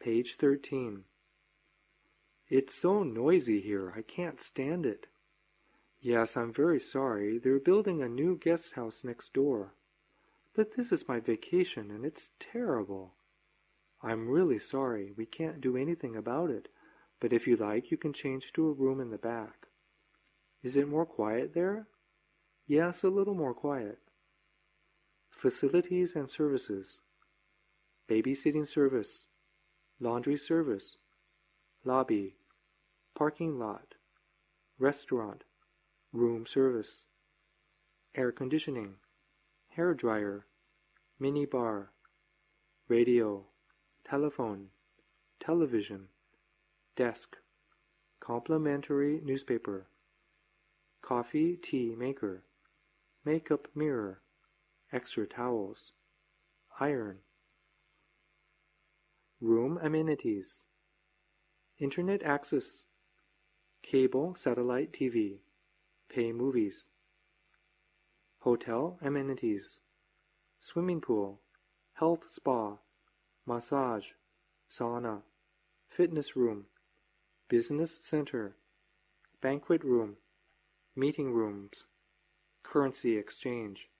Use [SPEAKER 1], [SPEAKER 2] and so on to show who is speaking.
[SPEAKER 1] Page 13. It's so noisy here, I can't stand it. Yes, I'm very sorry. They're building a new guest house next door. But this is my vacation, and it's terrible. I'm really sorry. We can't do anything about it, but if you like, you can change to a room in the back. Is it more quiet there? Yes, a little more quiet. Facilities and services. Babysitting service. Laundry service. Lobby. Parking lot. Restaurant. Room service. Air conditioning. Hair dryer. Mini bar. Radio. Telephone. Television. Desk. Complimentary newspaper. Coffee, tea maker. Makeup mirror. Extra towels. Iron. Room amenities. Internet access. Cable, satellite TV. Pay movies. Hotel amenities. Swimming pool. Health spa. Massage. Sauna. Fitness room. Business center. Banquet room. Meeting rooms. Currency exchange.